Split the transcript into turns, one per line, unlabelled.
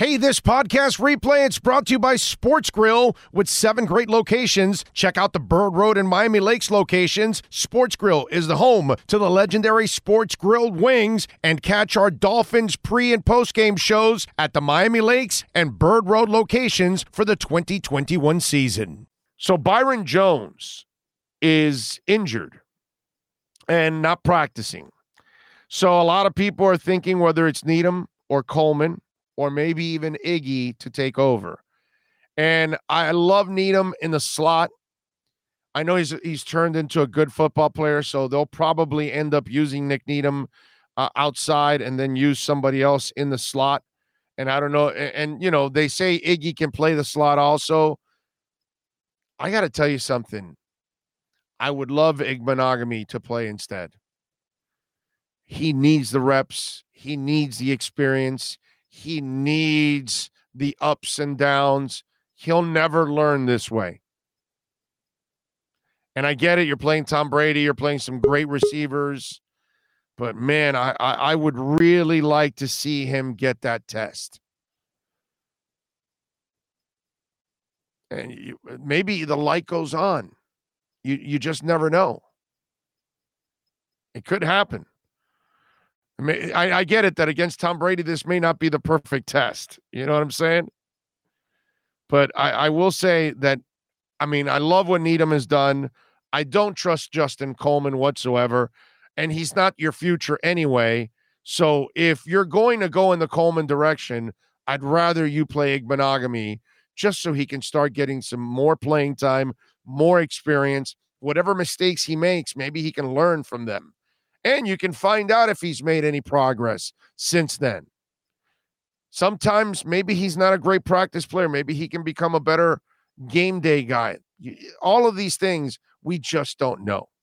Hey, this podcast replay, it's brought to you by Sports Grill with 7 great locations. Check out the Bird Road and Miami Lakes locations. Sports Grill is the home to the legendary Sports Grilled Wings, and catch our Dolphins pre- and post-game shows at the Miami Lakes and Bird Road locations for the 2021 season. So Byron Jones is injured and not practicing. So a lot of people are thinking whether it's Needham or Coleman, or maybe even Iggy to take over. And I love Needham in the slot. I know he's turned into a good football player, so they'll probably end up using Nick Needham outside and then use somebody else in the slot. And I don't know. And, you know, they say Iggy can play the slot also. I got to tell you something. I would love Igbenogany to play instead. He needs the reps. He needs the experience. He needs the ups and downs. He'll never learn this way. And I get it. You're playing Tom Brady. You're playing some great receivers. But, man, I would really like to see him get that test. And maybe the light goes on. You just never know. It could happen. I get it that against Tom Brady, this may not be the perfect test. You know what I'm saying? But I will say that, I mean, I love what Needham has done. I don't trust Justin Coleman whatsoever, and he's not your future anyway. So if you're going to go in the Coleman direction, I'd rather you play Igbenogany just so he can start getting some more playing time, more experience. Whatever mistakes he makes, maybe he can learn from them. And you can find out if he's made any progress since then. Sometimes maybe he's not a great practice player. Maybe he can become a better game day guy. All of these things, we just don't know.